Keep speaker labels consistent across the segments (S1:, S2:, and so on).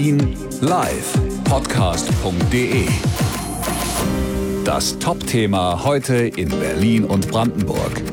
S1: Berlin live podcast.de. Das Top-Thema heute in Berlin und Brandenburg.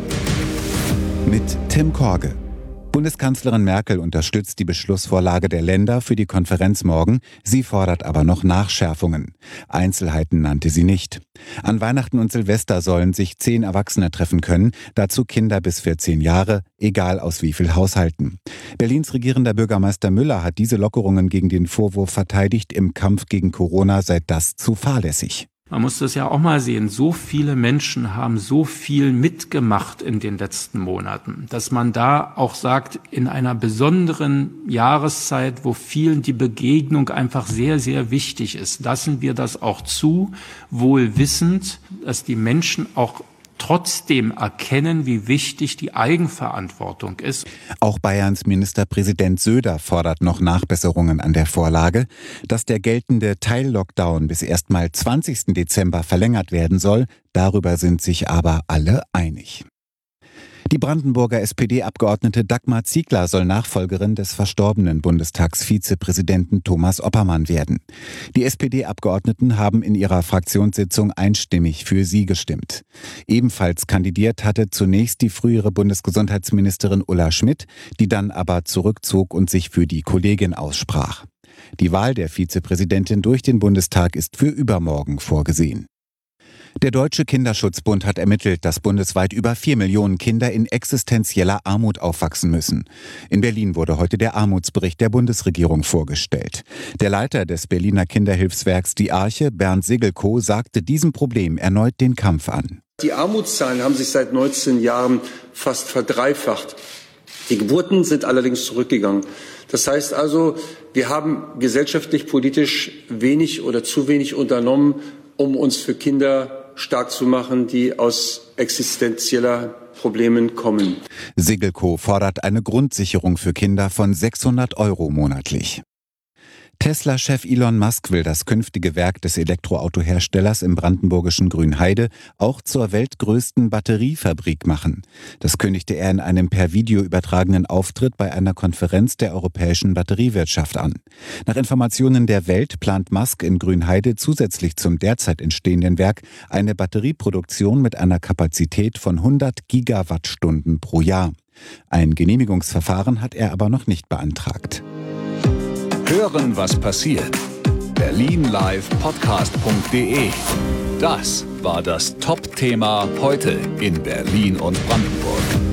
S2: Mit Tim Korge. Bundeskanzlerin Merkel unterstützt die Beschlussvorlage der Länder für die Konferenz morgen. Sie fordert aber noch Nachschärfungen. Einzelheiten nannte sie nicht. An Weihnachten und Silvester sollen sich 10 Erwachsene treffen können, dazu Kinder bis 14 Jahre, egal aus wie viel Haushalten. Berlins regierender Bürgermeister Müller hat diese Lockerungen gegen den Vorwurf verteidigt, im Kampf gegen Corona sei das zu fahrlässig.
S3: Man muss das ja auch mal sehen. So viele Menschen haben so viel mitgemacht in den letzten Monaten, dass man da auch sagt, in einer besonderen Jahreszeit, wo vielen die Begegnung einfach sehr, sehr wichtig ist, lassen wir das auch zu, wohl wissend, dass die Menschen auch trotzdem erkennen, wie wichtig die Eigenverantwortung ist.
S2: Auch Bayerns Ministerpräsident Söder fordert noch Nachbesserungen an der Vorlage. Dass der geltende Teil-Lockdown bis erst mal 20. Dezember verlängert werden soll, darüber sind sich aber alle einig. Die Brandenburger SPD-Abgeordnete Dagmar Ziegler soll Nachfolgerin des verstorbenen Bundestagsvizepräsidenten Thomas Oppermann werden. Die SPD-Abgeordneten haben in ihrer Fraktionssitzung einstimmig für sie gestimmt. Ebenfalls kandidiert hatte zunächst die frühere Bundesgesundheitsministerin Ulla Schmidt, die dann aber zurückzog und sich für die Kollegin aussprach. Die Wahl der Vizepräsidentin durch den Bundestag ist für übermorgen vorgesehen. Der Deutsche Kinderschutzbund hat ermittelt, dass bundesweit über 4 Millionen Kinder in existenzieller Armut aufwachsen müssen. In Berlin wurde heute der Armutsbericht der Bundesregierung vorgestellt. Der Leiter des Berliner Kinderhilfswerks Die Arche, Bernd Segelkow, sagte diesem Problem erneut den Kampf an.
S4: Die Armutszahlen haben sich seit 19 Jahren fast verdreifacht. Die Geburten sind allerdings zurückgegangen. Das heißt also, wir haben gesellschaftlich, politisch wenig oder zu wenig unternommen, um uns für Kinder stark zu machen, die aus existenzieller Problemen kommen.
S2: Segelkow fordert eine Grundsicherung für Kinder von 600 € monatlich. Tesla-Chef Elon Musk will das künftige Werk des Elektroautoherstellers im brandenburgischen Grünheide auch zur weltgrößten Batteriefabrik machen. Das kündigte er in einem per Video übertragenen Auftritt bei einer Konferenz der europäischen Batteriewirtschaft an. Nach Informationen der Welt plant Musk in Grünheide zusätzlich zum derzeit entstehenden Werk eine Batterieproduktion mit einer Kapazität von 100 Gigawattstunden pro Jahr. Ein Genehmigungsverfahren hat er aber noch nicht beantragt.
S1: Hören, was passiert. Berlin live podcast.de. Das war das Top-Thema heute in Berlin und Brandenburg.